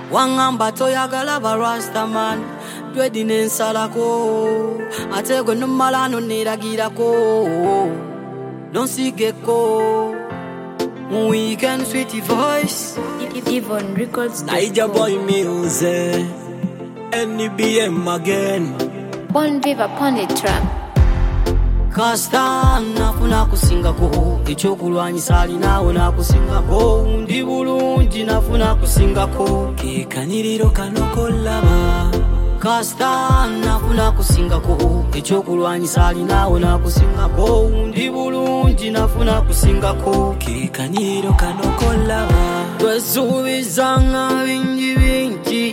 wangamba toyagala ba Rastaman twedi nensalako ate gwe nomala noniragirako nonsigeko weekend sweetie voice Yvonne Records Naija boy music NBM again Bon Viva upon the track Kasta nafuna kusingako ekyokulwanyisa alinawo nakusingako ndi bulungi nafuna kusingako kekaniriro kano kolaba Kasta nafuna kusingako ekyokulwanyisa alinawo nakusingako ndi bulungi nafuna kusingako kekaniriro kano kolaba twesuubizanga bingi bingi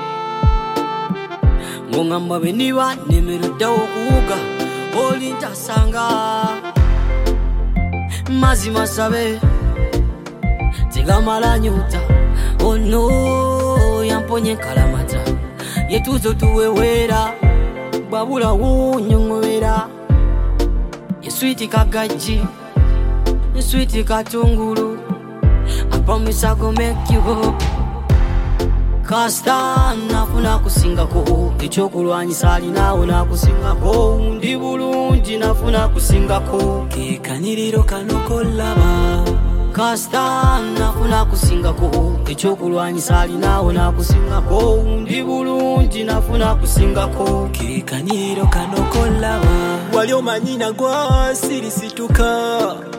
ngongamba beniba nemeruddewo okuwuga olintasanga mazima sabe tegamala nyuta ono yamponye kalamata yetuzo tuwewera babula wunyongowera yeswiti kagaji yeswiti katungulu I promise I go make you go Kasta nafuna kusingako ekyokulwanyisa alinawo nakusingako ndi bulungi nafuna kusingako kekaniriro kano kolaba Kasta nafuna kusingako ekyokulwanyisa alinawo nakusingako ndi bulungi nafuna kusingako kekaniriro kano kolaba wali omanyina gwa sirisituka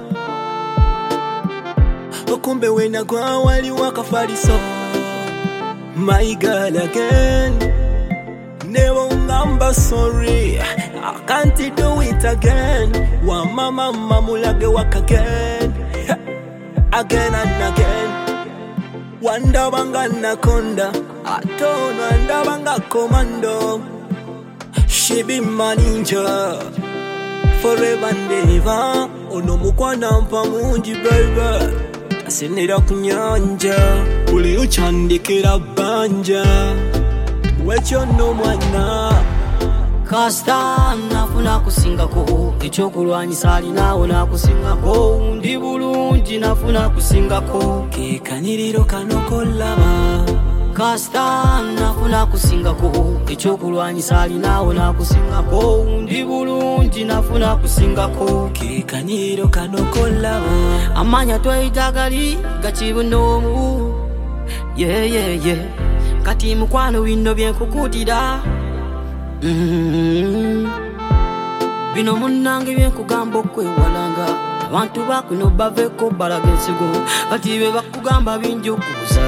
okumbe wena gwa wali wakafaliso My girl again Never ngamba sorry I can't do it again Wa mama mulage wak again Again and again Wanda banga nakonda Atono anda banga commando She be my ninja Forever and ever Ono mukwana mpa munji baby Asinira kunyanja Uli uchandikira banja Wecho no mwana Kasta nafuna kusingako ekyokulwanyisa alinawo nakusingako ndi bulungi nafuna kusingako kekaniriro kano kolaba Kasta nafuna kusingako ekyokulwanyisa alinawo nakusingako ndi bulungi nafuna kusingako kekaniriro kano kolaba amanya twayitagali gakibunomu yeah kati mukwano bino byenkukutira bino munnange byenkugamba okwewalanga abantu bakuno baveko balaga ensigo kati be bakugamba bingi okubuza